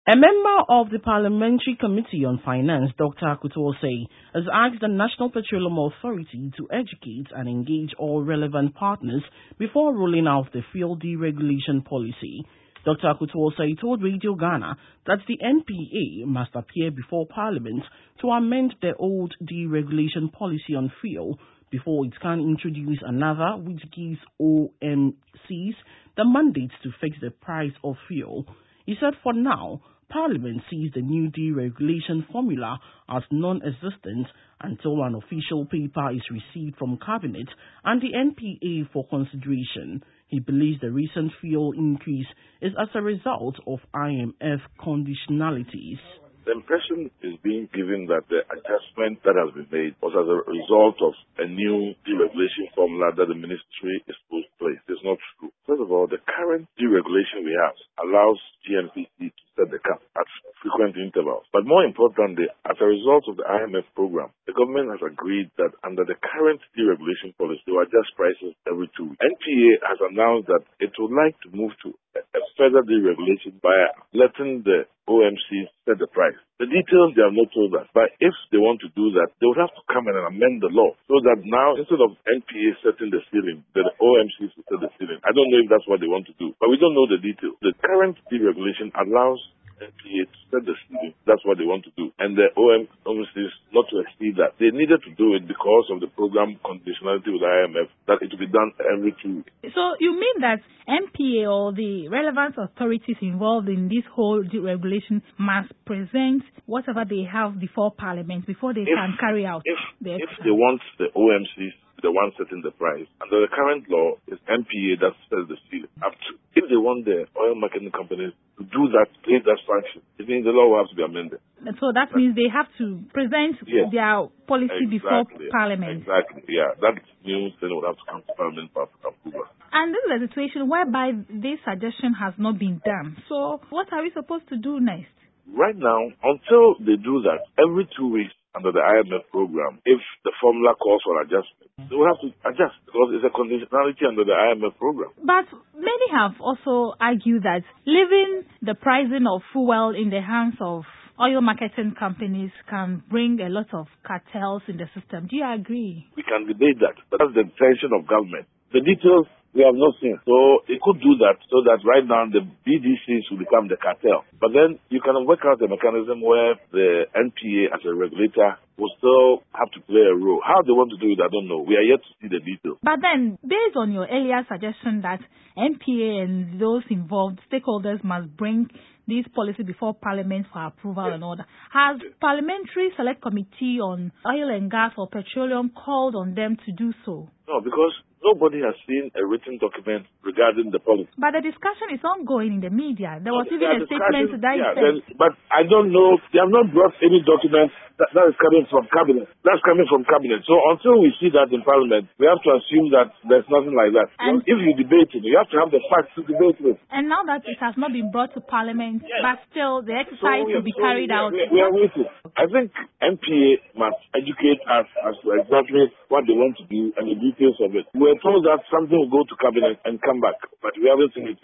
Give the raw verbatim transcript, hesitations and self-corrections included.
A member of the Parliamentary Committee on Finance, Doctor Akutuose, has asked the National Petroleum Authority to educate and engage all relevant partners before rolling out the fuel deregulation policy. Doctor Akutuose told Radio Ghana that the N P A must appear before Parliament to amend the old deregulation policy on fuel before it can introduce another which gives O M Cs the mandate to fix the price of fuel. He said for now, Parliament sees the new deregulation formula as non-existent until an official paper is received from Cabinet and the N P A for consideration. He believes the recent fuel increase is as a result of I M F conditionalities. The impression is being given that the adjustment that has been made was as a result of a new deregulation formula that the ministry is supposed to place. It's not true. First of all, the current deregulation we have allows G N P C to set the cap at frequent intervals. But more importantly, as a result of the I M F program, the government has agreed that under the current deregulation policy, they will adjust prices every two weeks. N P A has announced that it would like to move to a further deregulation by letting the O M C set the price. The details they have not told us, but if they want to do that, they would have to come in and amend the law so that now instead of N P A setting the ceiling, the O M C will set the ceiling. I don't know if that's what they want to do, but we don't know the details. The current deregulation allows N P A to set the ceiling. That's what they want to do, and the O M Cs not to exceed that. They needed to do it because of the program conditionality with I M F that it will be done every two weeks. So you mean that N P A or the relevant authorities involved in this whole deregulation must present whatever they have before Parliament before they if, can carry out if, their if they want the O M Cs, the one setting the price. Under the current law, it's N P A that sets the ceiling. Up to. If they want the oil marketing companies to do that, pay that sanction, it means the law will have to be amended. And so that means they have to present yes. their policy exactly. before Parliament. Exactly, yeah. That means then it would have to come to Parliament for approval. And this is a situation whereby this suggestion has not been done. So what are we supposed to do next? Right now, until they do that, every two weeks under the I M F program, if the formula calls for adjustment, they will have to adjust because it's a conditionality under the I M F program. But many have also argued that leaving the pricing of fuel in the hands of oil marketing companies can bring a lot of cartels in the system. Do you agree? We can debate that, but that's the intention of government. The details we have not seen. So it could do that so that right now the B D Cs will become the cartel. But then you can work out a mechanism where the N P A as a regulator will still have to play a role. How they want to do it, I don't know. We are yet to see the details. But then, based on your earlier suggestion that N P A and those involved stakeholders must bring this policy before Parliament for approval yes. and order, has yes. Parliamentary Select Committee on Oil and Gas or Petroleum called on them to do so? No, because nobody has seen a written document regarding the policy. But the discussion is ongoing in the media. There was no, even a statement that yeah, said. Then, but I don't know. They have not brought any document that, that is coming from Cabinet. That's coming from Cabinet. So until we see that in Parliament, we have to assume that there's nothing like that. And if you debate it, you have to have the facts to debate with. And now that it has not been brought to Parliament, yes. but still the exercise so will be so carried we, out. We, we are waiting. I think N P A must educate us as to exactly what they want to do and the details of it. We were told that something will go to Cabinet and come back, but we haven't seen it.